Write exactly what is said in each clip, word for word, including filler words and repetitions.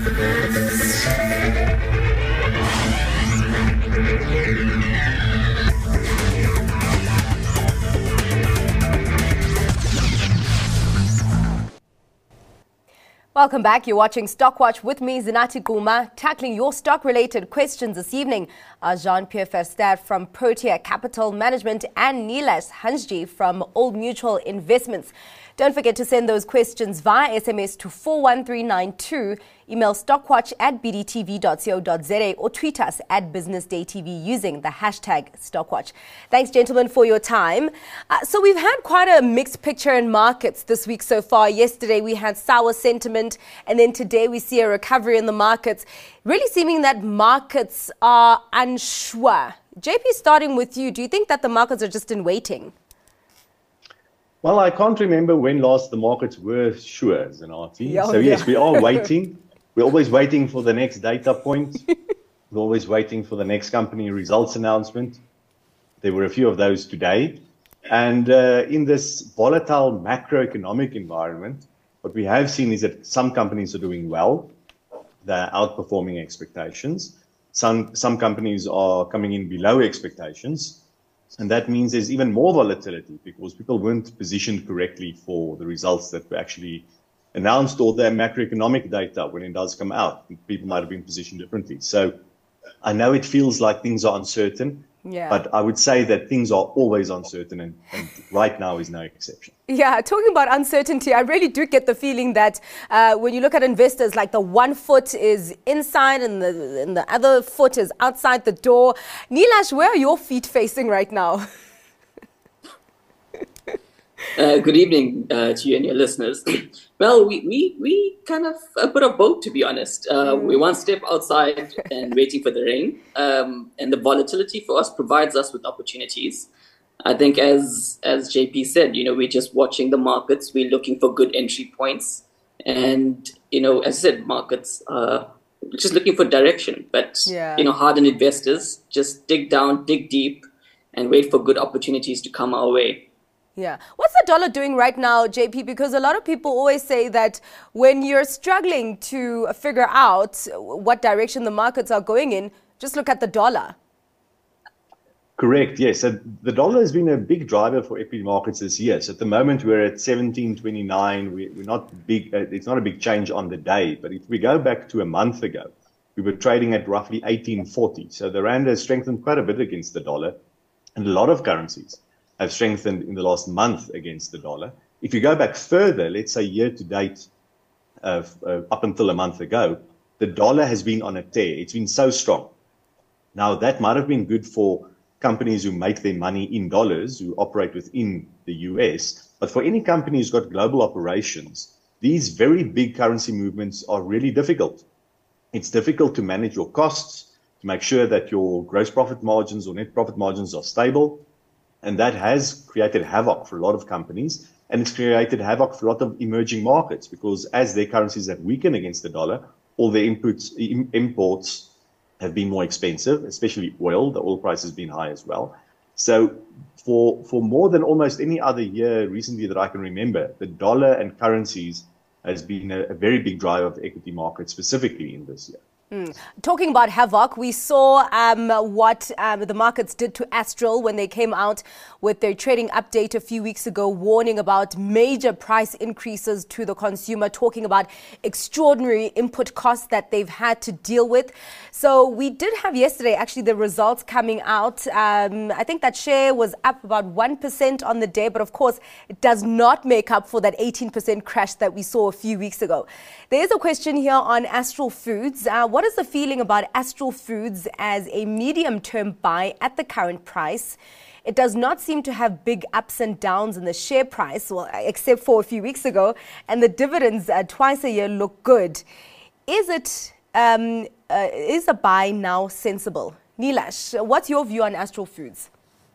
Welcome back. You're watching Stockwatch with me, Zinati Guma, tackling your stock-related questions this evening. Uh, Jean-Pierre Verster from Protea Capital Management and Nilesh Hanji from Old Mutual Investments. Don't forget to send those questions via S M S to four one three nine two, email stockwatch at b d t v dot co dot z a or tweet us at Business Day T V using the hashtag Stockwatch. Thanks, gentlemen, for your time. Uh, so we've had quite a mixed picture in markets this week so far. Yesterday we had sour sentiment, and then today we see a recovery in the markets, really seeming that markets are unsure. J P, starting with you, do you think that the markets are just in waiting? Well, I can't remember when last the markets were sure, Zinati. Oh, so yes, yeah. we are waiting. We're always waiting for the next data point. We're always waiting for the next company results announcement. There were a few of those today. And uh, in this volatile macroeconomic environment, what we have seen is that some companies are doing well. They're outperforming expectations. Some, some companies are coming in below expectations. And that means there's even more volatility because people weren't positioned correctly for the results that were actually announced or their macroeconomic data when it does come out. People might have been positioned differently. So I know it feels like things are uncertain, yeah. but I would say that things are always uncertain, and, and right now is no exception. Yeah, talking about uncertainty, I really do get the feeling that uh, when you look at investors, like the one foot is inside and the, and the other foot is outside the door. Nilesh, where are your feet facing right now? Uh, good evening uh, to you and your listeners. Well, we, we, we kind of uh, put a boat, to be honest. Uh, mm. We're one step outside and waiting for the rain. Um, and the volatility for us provides us with opportunities. I think as as J P said, you know, we're just watching the markets. We're looking for good entry points. And, you know, as I said, markets uh, just looking for direction. But, yeah. you know, hardened investors, just dig down, dig deep, and wait for good opportunities to come our way. Yeah. What's the dollar doing right now, J P? Because a lot of people always say that when you're struggling to figure out what direction the markets are going in, just look at the dollar. Correct, yes. So the dollar has been a big driver for equity markets this year. So at the moment, we're at seventeen twenty-nine. We, we're not big. Uh, it's not a big change on the day. But if we go back to a month ago, we were trading at roughly eighteen forty. So the rand has strengthened quite a bit against the dollar, and a lot of currencies have strengthened in the last month against the dollar. If you go back further, let's say year to date, uh, uh, up until a month ago, the dollar has been on a tear. It's been so strong. Now, that might have been good for companies who make their money in dollars, who operate within the U S. But for any company who's got global operations, these very big currency movements are really difficult. It's difficult to manage your costs, to make sure that your gross profit margins or net profit margins are stable. And that has created havoc for a lot of companies, and it's created havoc for a lot of emerging markets because as their currencies have weakened against the dollar, all their inputs, im- imports have been more expensive, especially oil. The oil price has been high as well. So for, for more than almost any other year recently that I can remember, the dollar and currencies has been a, a very big driver of the equity market, specifically in this year. Mm. Talking about havoc, we saw um, what um, the markets did to Astral when they came out with their trading update a few weeks ago, warning about major price increases to the consumer, talking about extraordinary input costs that they've had to deal with. So we did have yesterday actually the results coming out. Um, I think that share was up about one percent on the day, but of course it does not make up for that eighteen percent crash that we saw a few weeks ago. There is a question here on Astral Foods. Uh, what is the feeling about Astral Foods as a medium-term buy at the current price? It does not seem to have big ups and downs in the share price, well, except for a few weeks ago, and the dividends uh, twice a year look good. Is it um, uh, is a buy now sensible? Nilesh, what's your view on Astral Foods?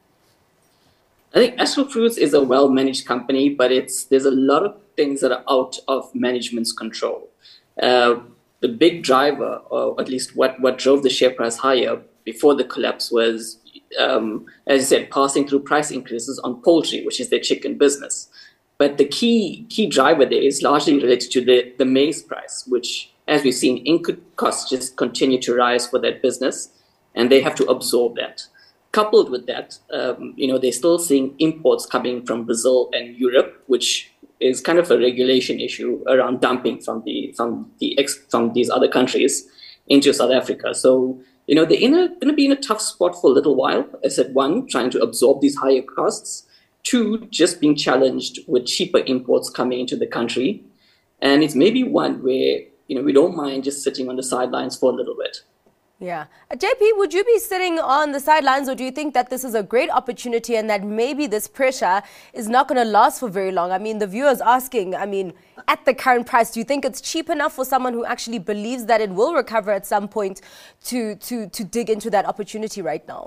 I think Astral Foods is a well-managed company, but it's there's a lot of things that are out of management's control. Uh, the big driver, or at least what, what drove the share price higher before the collapse was, um, as I said, passing through price increases on poultry, which is their chicken business. But the key key driver there is largely related to the, the maize price, which as we've seen, input costs just continue to rise for that business, and they have to absorb that. Coupled with that, um, you know, they're still seeing imports coming from Brazil and Europe, which is kind of a regulation issue around dumping from the from the ex, from these other countries into South Africa. So, you know, they're in a, going to be in a tough spot for a little while. I said, one, trying to absorb these higher costs. Two, just being challenged with cheaper imports coming into the country. And it's maybe one where, you know, we don't mind just sitting on the sidelines for a little bit. Yeah. Uh, J P, would you be sitting on the sidelines, or do you think that this is a great opportunity and that maybe this pressure is not going to last for very long? I mean, the viewer's asking, I mean, at the current price, do you think it's cheap enough for someone who actually believes that it will recover at some point to, to, to dig into that opportunity right now?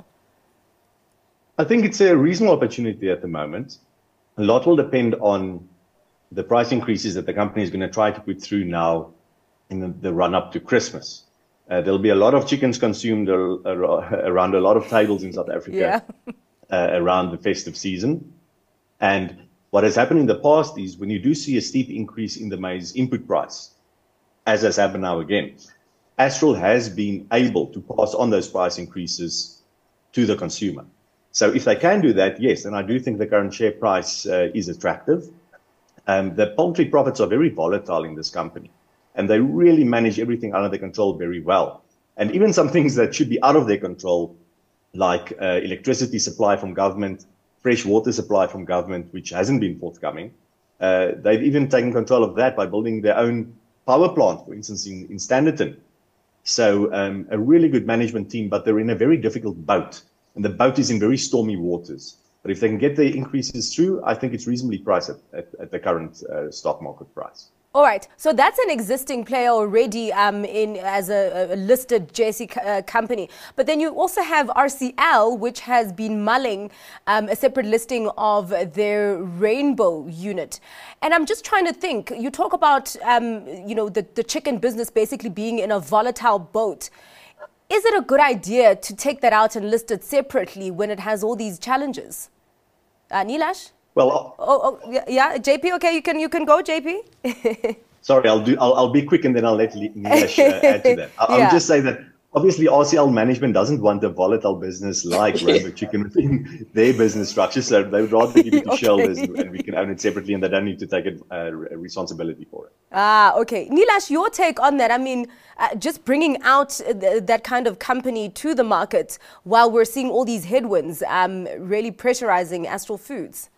I think it's a reasonable opportunity at the moment. A lot will depend on the price increases that the company is going to try to put through now in the, the run-up to Christmas. Uh, there'll be a lot of chickens consumed ar- ar- around a lot of tables in South Africa yeah. uh, around the festive season. And what has happened in the past is when you do see a steep increase in the maize input price, as has happened now again, Astral has been able to pass on those price increases to the consumer. So if they can do that, yes, and I do think the current share price uh, is attractive. Um, the poultry profits are very volatile in this company, and they really manage everything under their control very well. And even some things that should be out of their control, like uh, electricity supply from government, fresh water supply from government, which hasn't been forthcoming, uh, they've even taken control of that by building their own power plant, for instance, in, in Standerton. So um, a really good management team, but they're in a very difficult boat. And the boat is in very stormy waters. But if they can get the increases through, I think it's reasonably priced at, at, at the current uh, stock market price. All right. So that's an existing player already um, in as a, a listed J S E uh, company. But then you also have R C L, which has been mulling um, a separate listing of their Rainbow unit. And I'm just trying to think, you talk about, um, you know, the, the chicken business basically being in a volatile boat. Is it a good idea to take that out and list it separately when it has all these challenges? Uh, Nilash? Well, oh, oh, yeah, J P. Okay, you can you can go, J P. Sorry, I'll do. I'll, I'll be quick and then I'll let Nilash uh, add to that. I'll, yeah. I'll just say that obviously R C L management doesn't want a volatile business like Rainbow Chicken within their business structure, so they would rather give it to okay. shareholders and we can own it separately, and they don't need to take a uh, responsibility for it. Ah, okay. Nilash, your take on that? I mean, uh, just bringing out th- that kind of company to the market while we're seeing all these headwinds, um, really pressurizing Astral Foods.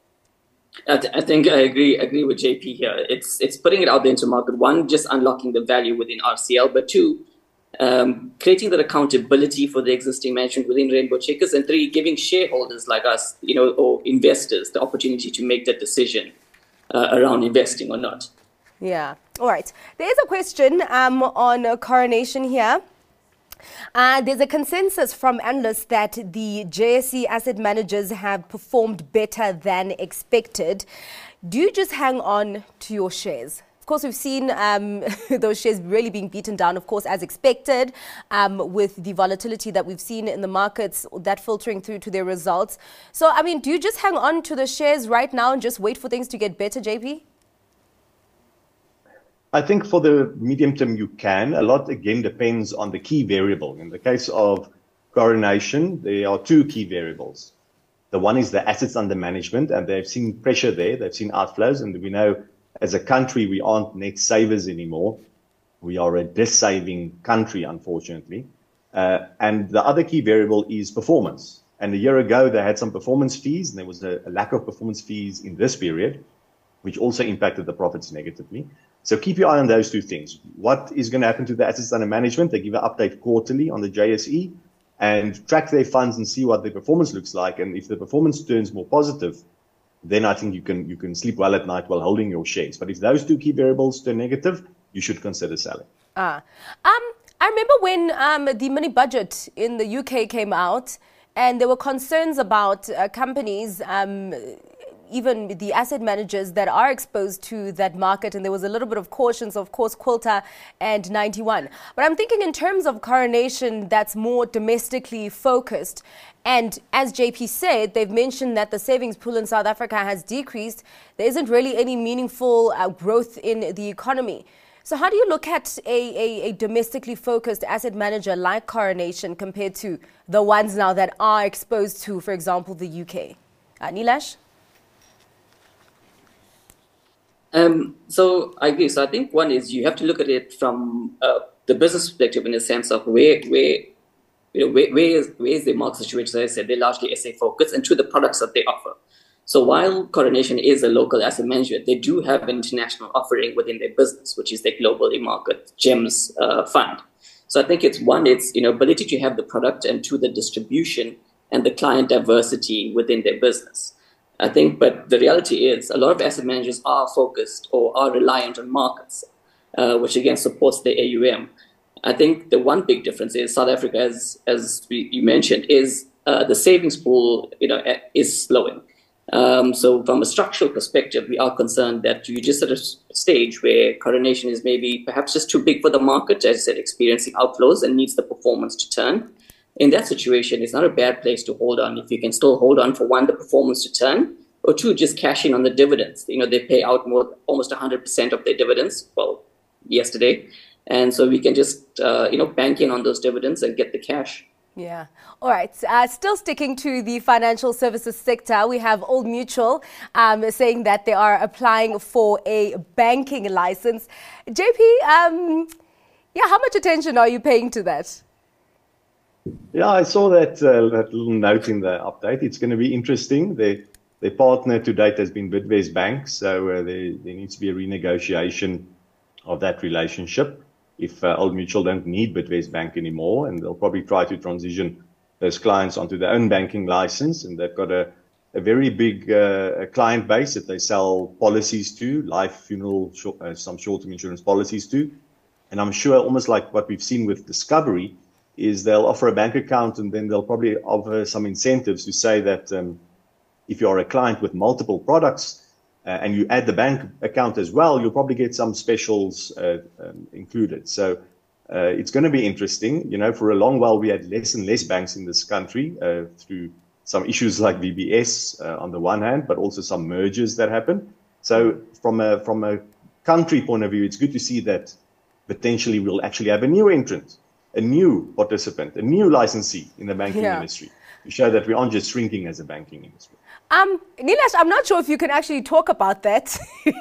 I, th- I think I agree agree with J P here. It's it's putting it out there into market. One, just unlocking the value within R C L, but two, um, creating that accountability for the existing management within Rainbow Chickens, and three, giving shareholders like us, you know, or investors the opportunity to make that decision uh, around investing or not. Yeah. All right. There's a question um, on uh, Coronation here. Uh, there's a consensus from analysts that the J S E asset managers have performed better than expected. Do you just hang on to your shares? Of course, we've seen um, those shares really being beaten down, of course, as expected, um, with the volatility that we've seen in the markets, that filtering through to their results. So, I mean, do you just hang on to the shares right now and just wait for things to get better, J P? I think for the medium term you can. A lot, again, depends on the key variable. In the case of Coronation, there are two key variables. The one is the assets under management, and they've seen pressure there. They've seen outflows, and we know as a country we aren't net savers anymore. We are a dis-saving country, unfortunately. Uh, and the other key variable is performance. And a year ago, they had some performance fees, and there was a, a lack of performance fees in this period, which also impacted the profits negatively. So keep your eye on those two things. What is going to happen to the assets under management? They give an update quarterly on the J S E and track their funds and see what their performance looks like. And if the performance turns more positive, then I think you can you can sleep well at night while holding your shares. But if those two key variables turn negative, you should consider selling. Ah, um, I remember when um, the mini budget in the U K came out, and there were concerns about uh, companies. Um, even the asset managers that are exposed to that market. And there was a little bit of cautions, of course, Quilter and ninety-one. But I'm thinking in terms of Coronation, that's more domestically focused. And as J P said, they've mentioned that the savings pool in South Africa has decreased. There isn't really any meaningful uh, growth in the economy. So how do you look at a, a, a domestically focused asset manager like Coronation compared to the ones now that are exposed to, for example, the U K? Uh, Nilash? Um, so I agree. So I think one is you have to look at it from uh, the business perspective in the sense of where, where, you know, where, where is where is the market situation? As I said, they're largely S A focused, and to the products that they offer. So while Coronation is a local asset manager, they do have an international offering within their business, which is their globally market GEMS uh, fund. So I think it's one, it's you know ability to have the product, and two, the distribution and the client diversity within their business. I think, but the reality is a lot of asset managers are focused or are reliant on markets, uh, which again supports the A U M. I think the one big difference is South Africa, as as we, you mentioned, is uh, the savings pool, you know, is slowing. Um, so from a structural perspective, we are concerned that you're just at a stage where Coronation is maybe perhaps just too big for the market, as I said, experiencing outflows and needs the performance to turn. In that situation, it's not a bad place to hold on if you can still hold on for one, the performance to turn, or two, just cash in on the dividends. You know, they pay out more, almost one hundred percent of their dividends, well, yesterday. And so we can just, uh, you know, bank in on those dividends and get the cash. Yeah. All right. Uh, still sticking to the financial services sector, we have Old Mutual um, saying that they are applying for a banking license. J P, um, yeah, how much attention are you paying to that? Yeah, I saw that uh, that little note in the update. It's going to be interesting. Their their partner to date has been Bidvest Bank, so uh, there there needs to be a renegotiation of that relationship. If uh, Old Mutual don't need Bidvest Bank anymore, and they'll probably try to transition those clients onto their own banking license, and they've got a a very big uh, client base that they sell policies to, life, funeral, short, uh, some short-term insurance policies to, and I'm sure almost like what we've seen with Discovery, is they'll offer a bank account and then they'll probably offer some incentives to say that um, if you're a client with multiple products uh, and you add the bank account as well, you'll probably get some specials uh, um, included. So uh, it's going to be interesting. You know, for a long while, we had less and less banks in this country uh, through some issues like V B S uh, on the one hand, but also some mergers that happened. So from a, from a country point of view, it's good to see that potentially we'll actually have a new entrant, a new participant, a new licensee in the banking yeah. industry to show that we aren't just shrinking as a banking industry. Um, Nilash, I'm not sure if you can actually talk about that.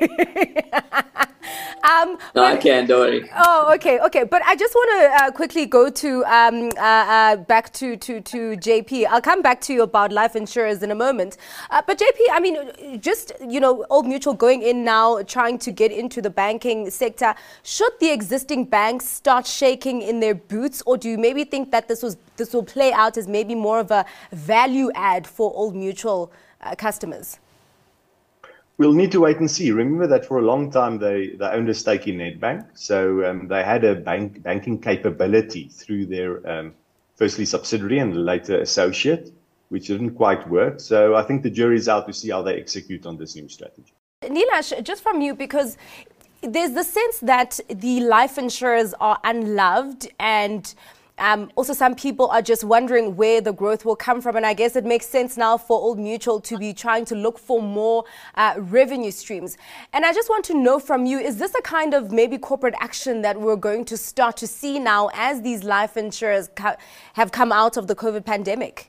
um, no, but, I can't, don't worry. Oh, okay, okay. But I just want to uh, quickly go to um, uh, uh, back to, to, to J P. I'll come back to you about life insurers in a moment. Uh, but J P, I mean, just, you know, Old Mutual going in now, trying to get into the banking sector. Should the existing banks start shaking in their boots, or do you maybe think that this was this will play out as maybe more of a value add for Old Mutual uh, customers? We'll need to wait and see. Remember that for a long time they, they owned a stake in Nedbank, so um, they had a bank banking capability through their um, firstly subsidiary and later associate, which didn't quite work. So I think the jury's out to see how they execute on this new strategy. Nilash, just from you, because there's the sense that the life insurers are unloved, and Um, also, some people are just wondering where the growth will come from. And I guess it makes sense now for Old Mutual to be trying to look for more uh, revenue streams. And I just want to know from you, is this a kind of maybe corporate action that we're going to start to see now as these life insurers co- have come out of the COVID pandemic?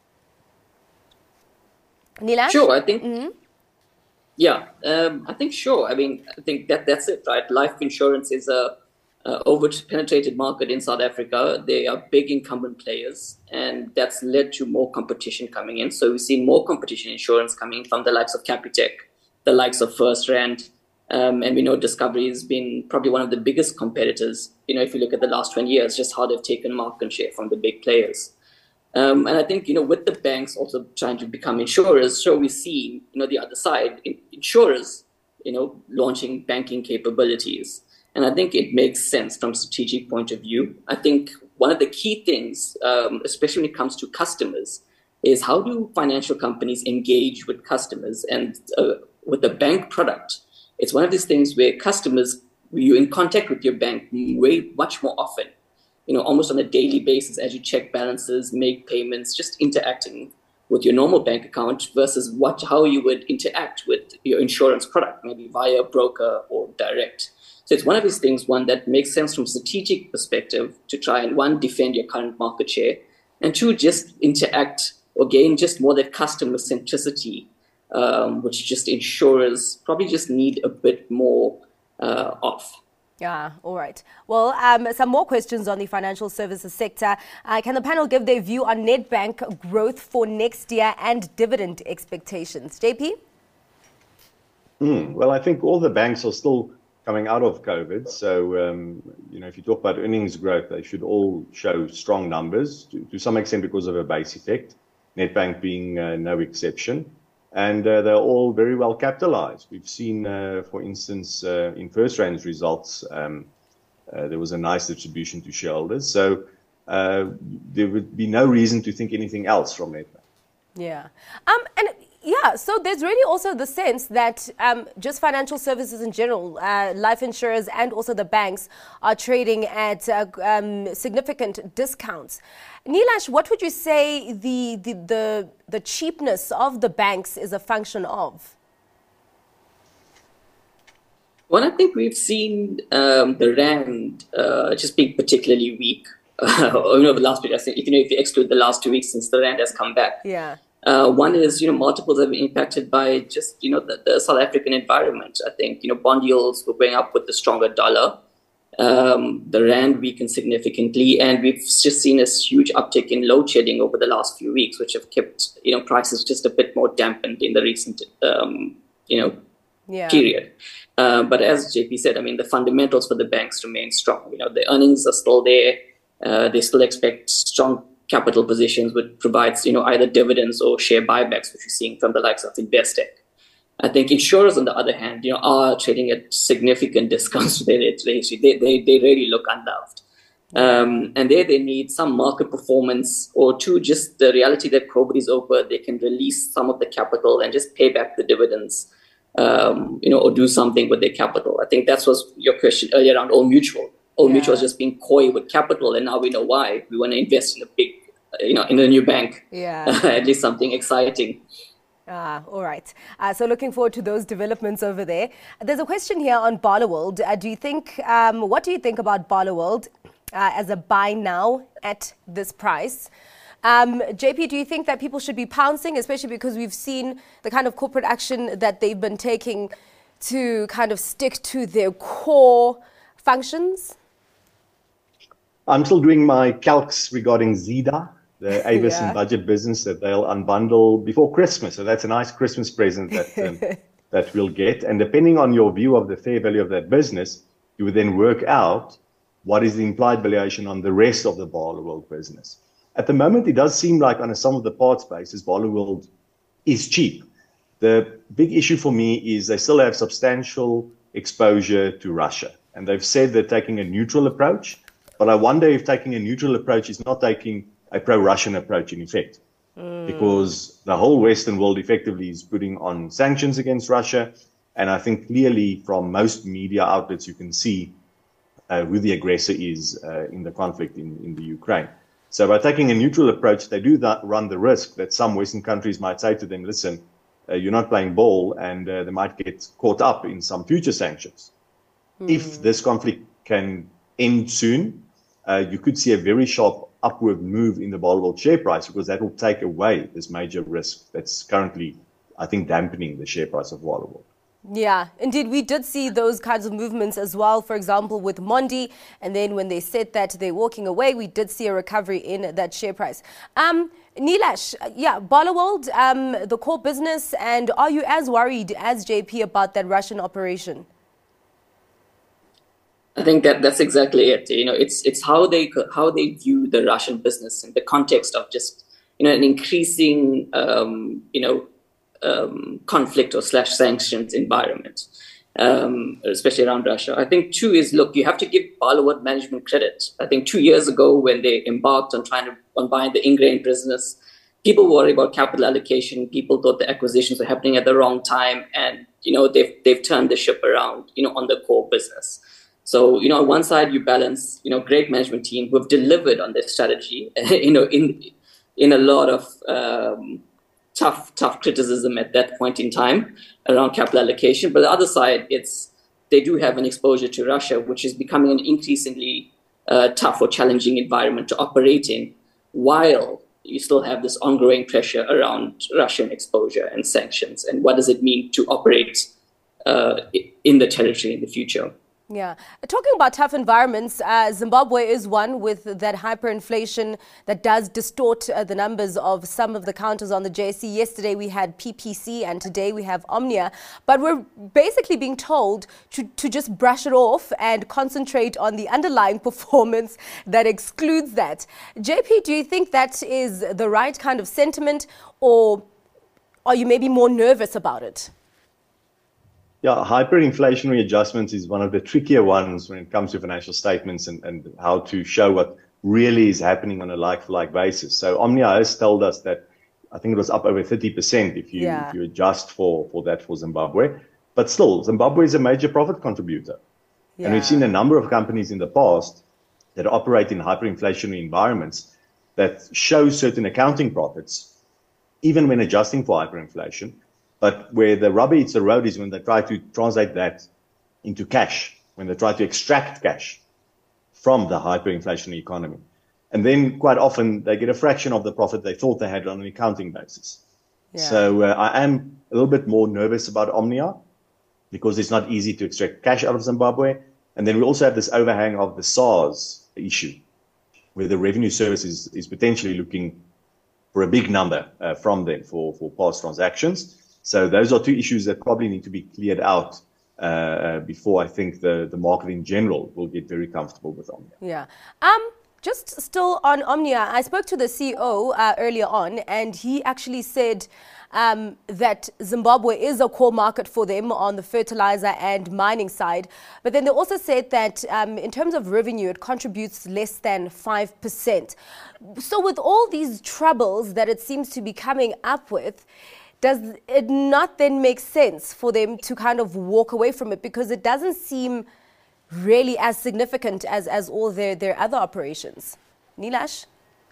Nilash? Sure, I think. Mm-hmm. Yeah, um, I think sure. I mean, I think that that's it, right? Life insurance is a Uh, over-penetrated market in South Africa. They are big incumbent players, and that's led to more competition coming in. So we've seen more competition insurance coming from the likes of Capitec, the likes of FirstRand, um, and we know Discovery has been probably one of the biggest competitors. You know, if you look at the last twenty years, just how they've taken market share from the big players. Um, and I think, you know, with the banks also trying to become insurers, so we see, you know, the other side, insurers, you know, launching banking capabilities. And I think it makes sense from a strategic point of view. I think one of the key things, um, especially when it comes to customers, is how do financial companies engage with customers? And uh, with the bank product, it's one of these things where customers, you're in contact with your bank way much more often, you know, almost on a daily basis as you check balances, make payments, just interacting with your normal bank account versus what how you would interact with your insurance product, maybe via a broker or direct. So it's one of these things, one, that makes sense from a strategic perspective to try and, one, defend your current market share, and two, just interact or gain just more that customer centricity, um, which just insurers probably just need a bit more uh, of. Yeah, all right. Well, um, some more questions on the financial services sector. Uh, can the panel give their view on Nedbank growth for next year and dividend expectations? J P? Mm, well, I think all the banks are still coming out of COVID. So, um, you know, if you talk about earnings growth, they should all show strong numbers to, to some extent because of a base effect, Nedbank being uh, no exception. And uh, they're all very well capitalized. We've seen, uh, for instance, uh, in FirstRand's results, um, uh, there was a nice distribution to shareholders. So uh, there would be no reason to think anything else from Nedbank. Yeah. Um, and yeah, so there's really also the sense that um, just financial services in general, uh, life insurers and also the banks are trading at uh, um, significant discounts. Nilash, what would you say the, the, the, the cheapness of the banks is a function of? Well, I think we've seen um, the Rand uh, just being particularly weak uh, over the last week. I think, you know, if you exclude the last two weeks since the Rand has come back. Yeah. Uh, one is, you know, multiples have been impacted by just, you know, the, the South African environment. I think, you know, bond yields were going up with the stronger dollar. Um, the Rand weakened significantly, and we've just seen a huge uptick in load shedding over the last few weeks, which have kept, you know, prices just a bit more dampened in the recent, um, you know, yeah. period. Uh, but as J P said, I mean, the fundamentals for the banks remain strong. You know, the earnings are still there. Uh, they still expect strong capital positions, which provides, you know, either dividends or share buybacks, which we're seeing from the likes of Investec. I think insurers, on the other hand, you know, are trading at significant discounts to their ratio. They, they, they really look unloved. Um, and there they need some market performance, or two, just the reality that COVID is over, they can release some of the capital and just pay back the dividends, um, you know, or do something with their capital. I think that was your question earlier around Old Mutual. Old yeah. Mutual is just being coy with capital, and now we know why. We want to invest in a big, you know, in a new bank. Yeah. At least something exciting. Ah, all right. Uh, so looking forward to those developments over there. There's a question here on Barloworld. Uh, do you think, um, what do you think about Barloworld uh, as a buy now at this price? Um, J P, do you think that people should be pouncing, especially because we've seen the kind of corporate action that they've been taking to kind of stick to their core functions? I'm still doing my calcs regarding Zeda, the Avis yeah. and budget business that they'll unbundle before Christmas. So that's a nice Christmas present that um, that we'll get. And depending on your view of the fair value of that business, you would then work out what is the implied valuation on the rest of the Barloworld business. At the moment, it does seem like on a sum of the parts basis, Barloworld is cheap. The big issue for me is they still have substantial exposure to Russia. And they've said they're taking a neutral approach. But I wonder if taking a neutral approach is not taking a pro-Russian approach in effect, mm. because the whole Western world effectively is putting on sanctions against Russia. And I think clearly from most media outlets, you can see uh, who the aggressor is uh, in the conflict in, in the Ukraine. So by taking a neutral approach, they do that, run the risk that some Western countries might say to them, listen, uh, you're not playing ball, and uh, they might get caught up in some future sanctions. Mm. If this conflict can end soon, Uh, you could see a very sharp upward move in the Barloworld share price, because that will take away this major risk that's currently, I think, dampening the share price of Barloworld. Yeah, indeed. We did see those kinds of movements as well, for example, with Mondi. And then when they said that they're walking away, we did see a recovery in that share price. Um, Nilash, yeah, Barloworld, um, the core business. And are you as worried as J P about that Russian operation? I think that that's exactly it. You know, it's it's how they how they view the Russian business in the context of just, you know, an increasing um, you know um, conflict or slash sanctions environment, um, especially around Russia. I think two is, look, you have to give Barloworld management credit. I think two years ago when they embarked on trying to on buying the Ingrain business, people worried about capital allocation. People thought the acquisitions were happening at the wrong time, and you know they've they've turned the ship around, you know, on the core business. So, you know, on one side you balance, you know, great management team who have delivered on their strategy, you know, in in a lot of um, tough, tough criticism at that point in time around capital allocation. But the other side, it's they do have an exposure to Russia, which is becoming an increasingly uh, tough or challenging environment to operate in, while you still have this ongoing pressure around Russian exposure and sanctions. And what does it mean to operate uh, in the territory in the future? Yeah. Talking about tough environments, uh, Zimbabwe is one with that hyperinflation that does distort uh, the numbers of some of the counters on the J S E. Yesterday we had P P C and today we have Omnia. But we're basically being told to, to just brush it off and concentrate on the underlying performance that excludes that. J P, do you think that is the right kind of sentiment, or are you maybe more nervous about it? Yeah, hyperinflationary adjustments is one of the trickier ones when it comes to financial statements and, and how to show what really is happening on a like-for-like basis. So Omnia has told us that I think it was up over thirty percent if you yeah. if you adjust for, for that for Zimbabwe. But still, Zimbabwe is a major profit contributor. Yeah. And we've seen a number of companies in the past that operate in hyperinflationary environments that show certain accounting profits, even when adjusting for hyperinflation. But where the rubber hits the road is when they try to translate that into cash, when they try to extract cash from the hyperinflationary economy. And then quite often they get a fraction of the profit they thought they had on an accounting basis. Yeah. So uh, I am a little bit more nervous about Omnia because it's not easy to extract cash out of Zimbabwe. And then we also have this overhang of the SARS issue, where the revenue service is, is potentially looking for a big number uh, from them for, for past transactions. So those are two issues that probably need to be cleared out uh, before I think the, the market in general will get very comfortable with Omnia. Yeah. Um, just still on Omnia, I spoke to the C E O uh, earlier on, and he actually said um, that Zimbabwe is a core market for them on the fertilizer and mining side. But then they also said that um, in terms of revenue, it contributes less than five percent. So with all these troubles that it seems to be coming up with, does it not then make sense for them to kind of walk away from it, because it doesn't seem really as significant as, as all their, their other operations? Nilash?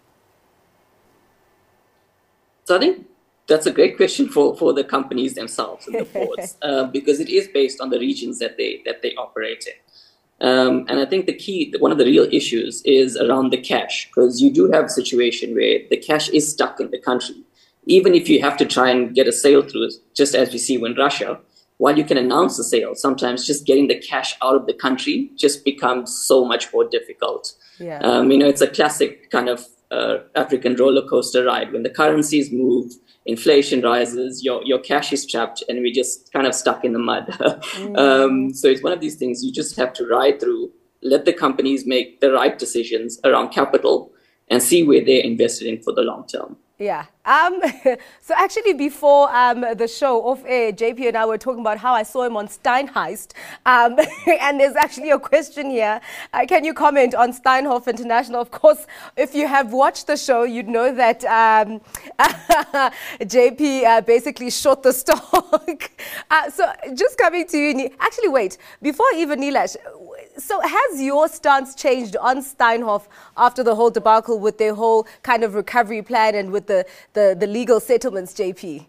So I think that's a great question for, for the companies themselves and the boards, uh, because it is based on the regions that they that they operate in. Um, and I think the key, one of the real issues is around the cash, because you do have a situation where the cash is stuck in the country. Even if you have to try and get a sale through, just as we see in Russia, while you can announce the sale, sometimes just getting the cash out of the country just becomes so much more difficult. Yeah. Um, you know, it's a classic kind of uh, African roller coaster ride. When the currencies move, inflation rises, your, your cash is trapped, and we're just kind of stuck in the mud. mm. um, so it's one of these things you just have to ride through, let the companies make the right decisions around capital, and see where they're invested in for the long term. Yeah. Um, so actually before um, the show off air, J P and I were talking about how I saw him on Steinheist. Um, and there's actually a question here. Uh, can you comment on Steinhoff International? Of course, if you have watched the show, you'd know that um, J P uh, basically short the stock. uh, so just coming to you, actually wait, before even Nilash, so has your stance changed on Steinhoff after the whole debacle with their whole kind of recovery plan and with the, the, the legal settlements, J P?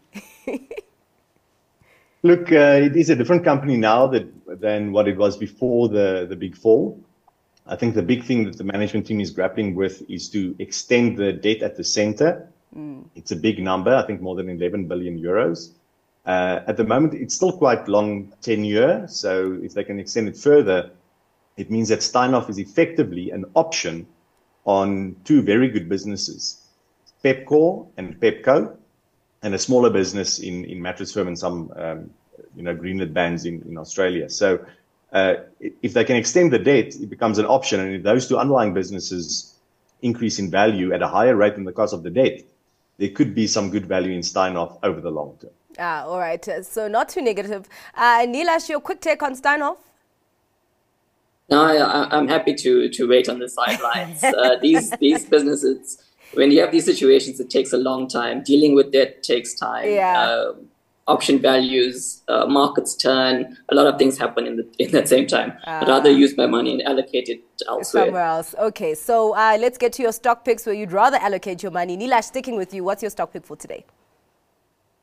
Look, uh, it is a different company now that, than what it was before the, the big fall. I think the big thing that the management team is grappling with is to extend the debt at the center. Mm. It's a big number, I think more than eleven billion euros. Uh, at the moment, it's still quite long tenure. So if they can extend it further, it means that Steinhoff is effectively an option on two very good businesses, Pepkor and Pepco, and a smaller business in, in Mattress Firm and some, um, you know, greenlit bands in, in Australia. So uh, if they can extend the debt, it becomes an option. And if those two underlying businesses increase in value at a higher rate than the cost of the debt, there could be some good value in Steinhoff over the long term. Ah, all right. So not too negative. Uh, Nilash, your quick take on Steinhoff? No, I, I'm happy to to wait on the sidelines. uh, these these businesses, when you have these situations, it takes a long time. Dealing with debt takes time. Yeah. Uh, option values, uh, markets turn. A lot of things happen in the in that same time. Uh, I'd rather use my money and allocate it elsewhere. Somewhere else. Okay, so uh, let's get to your stock picks where you'd rather allocate your money. Nilash, sticking with you, what's your stock pick for today?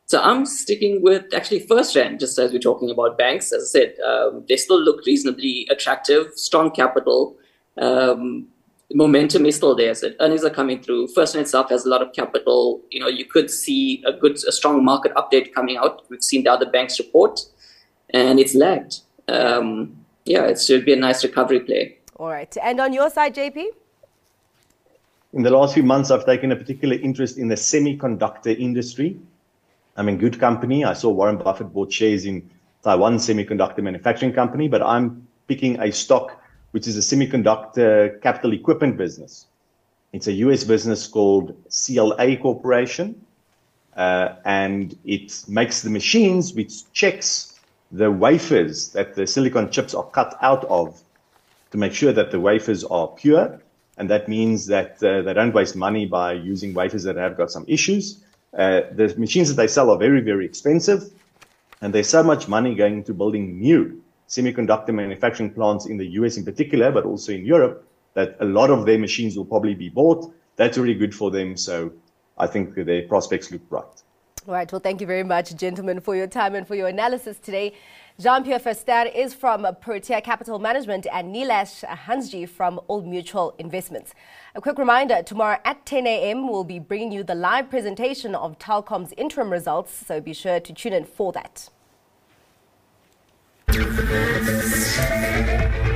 So I'm sticking with actually FirstRand, just as we're talking about banks. As I said, um, they still look reasonably attractive, strong capital. Um, momentum is still there. So earnings are coming through. FirstRand itself has a lot of capital. You know, you could see a good, a strong market update coming out. We've seen the other banks report, and it's lagged. Um, yeah, it should be a nice recovery play. All right. And on your side, J P? In the last few months, I've taken a particular interest in the semiconductor industry. I'm in good company. I saw Warren Buffett bought shares in Taiwan Semiconductor Manufacturing Company, but I'm picking a stock which is a semiconductor capital equipment business. It's a U S business called C L A Corporation, uh, and it makes the machines which checks the wafers that the silicon chips are cut out of to make sure that the wafers are pure. And that means that uh, they don't waste money by using wafers that have got some issues. Uh, the machines that they sell are very, very expensive, and there's so much money going into building new semiconductor manufacturing plants in the U S in particular, but also in Europe, that a lot of their machines will probably be bought. That's really good for them, so I think their prospects look bright. All right, well, thank you very much, gentlemen, for your time and for your analysis today. Jean-Pierre Verster is from Protea Capital Management and Nilesh Hansji from Old Mutual Investments. A quick reminder, tomorrow at ten a m we'll be bringing you the live presentation of Telkom's interim results, so be sure to tune in for that.